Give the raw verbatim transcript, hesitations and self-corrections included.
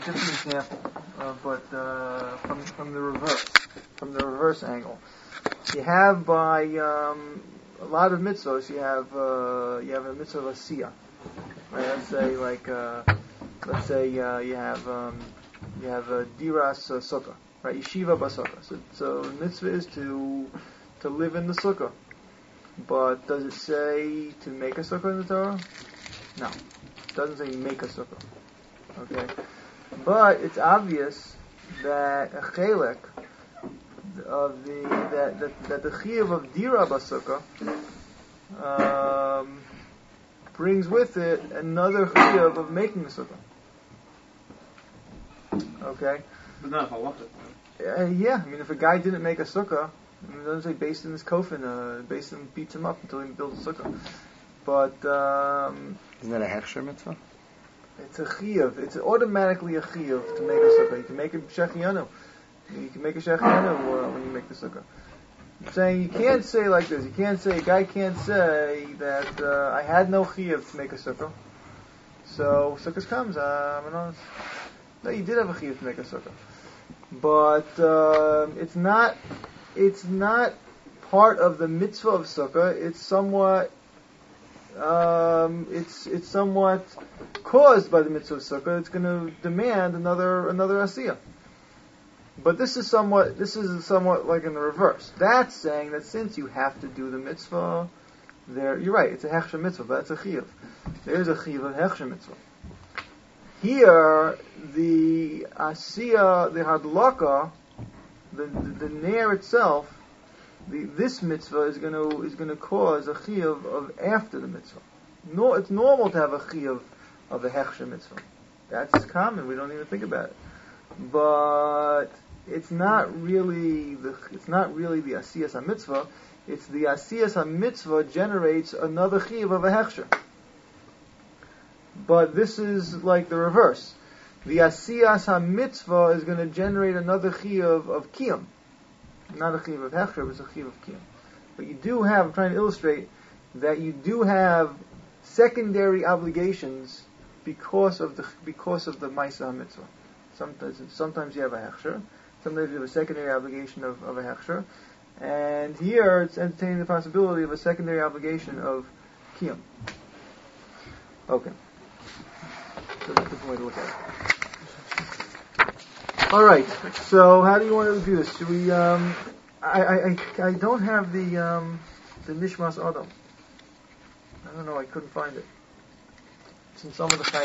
different example, uh, but uh, from from the reverse, from the reverse angle. You have by um, a lot of mitzvahs, you have uh, you have a mitzvah of asiyah. Right? Let's say like uh, let's say uh, you have um, you have a diras uh, sukkah, right? Yeshiva basukkah. So, so the mitzvah is to to live in the sukkah. But does it say to make a sukkah in the Torah? No, it doesn't say make a sukkah. Okay, but it's obvious that a chelek of the that that, that the chiyuv of dira basukkah um, brings with it another chiyuv of making a sukkah. Okay. But not if I want it. Uh, yeah, I mean, if a guy didn't make a sukkah, I mean, it doesn't say based in his coffin, uh, based in beats him up until he builds a sukkah. But um, isn't that a hechsher mitzvah? It's a chiyuv. It's automatically a chiyuv to make a sukkah. You can make a shechianu. You can make a shechianu uh, when you make the sukkah. I'm saying you can't say like this. You can't say, a guy can't say that uh, I had no chiyuv to make a sukkah. So sukkah comes. Uh, I'm honest. No, you did have a chiyuv to make a sukkah. But uh, it's not it's not part of the mitzvah of sukkah. It's somewhat um, it's it's somewhat caused by the mitzvah of sukkah. It's going to demand another another asiyah. But this is somewhat this is somewhat like in the reverse. That's saying that since you have to do the mitzvah, there you're right. It's a hechsher mitzvah, but it's a chiyuv. There's a chiyuv of hechsher mitzvah. Here, the asiyah, the hadlaka, the the, the nair itself, the, this mitzvah is going to is going to cause a chiyuv of after the mitzvah. No, it's normal to have a chiyuv of a hechsher mitzvah. That's common. We don't even think about it. But it's not really the it's not really the asiyas ha-mitzvah. It's the asiyas ha-mitzvah generates another chiyuv of a hechsher. But this is like the reverse. The asiyas ha-mitzvah is going to generate another chiyuv of kiyum. Not a chiyuv of hechsher, but it's a chiyuv of kiyum. But you do have, I'm trying to illustrate, that you do have secondary obligations because of the because of the ma'aseh ha-mitzvah. Sometimes, sometimes you have a hechsher, sometimes you have a secondary obligation of, of a hechsher, and here it's entertaining the possibility of a secondary obligation of kiyum. Okay. So that's a different way to look at it. All right. So how do you want to do this? Should we? Um, I, I I I don't have the um, the Nishmas Adam. I don't know. I couldn't find it. It's in some of the